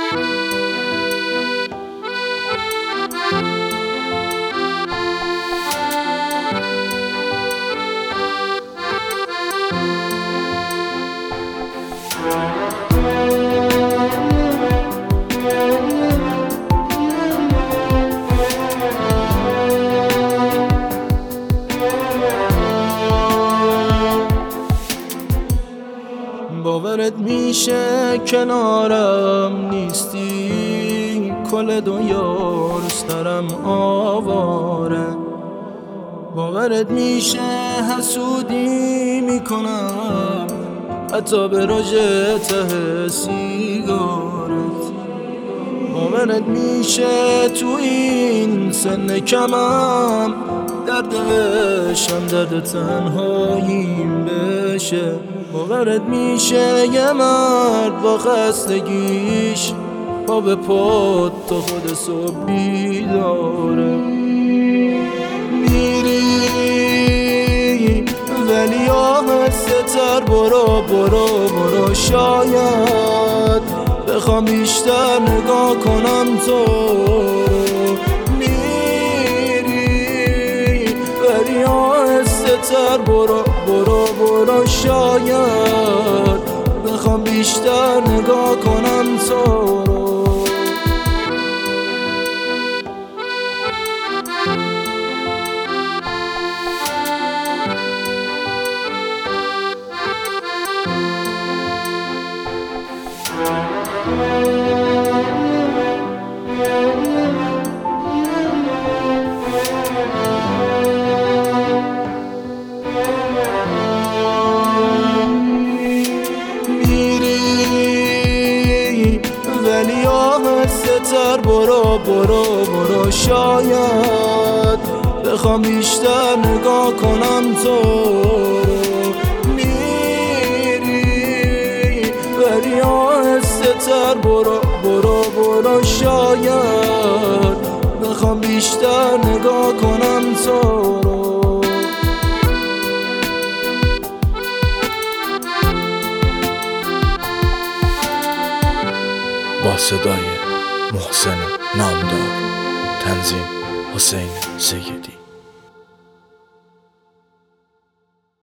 باورت میشه کنارم نیستی، کل دنیا روسترم آواره. باورت میشه حسودی میکنم حتی به رژ ته سیگارت. باورت میشه تو این سن کمم درد عشقم درد تنهاییم بشه. باورت میشه یه مرد با خستگیش پا به پات تا خود صبح بیداره. میری ولی آهسته تر برو برو برو، شاید بخوام بیشتر نگاه کنم تو. میری ولی آهسته تر برو برو برو، شاید بخوام بیشتر نگاه کنم تو. ولی آهسته تر برو برو برو، شاید بخوام بیشتر نگاه کنم تو. میری ولی آهسته تر برو برو برو، شاید بخوام بیشتر نگاه کنم تو. با صدای محسن نامدار، تنظیم حسین سیدی.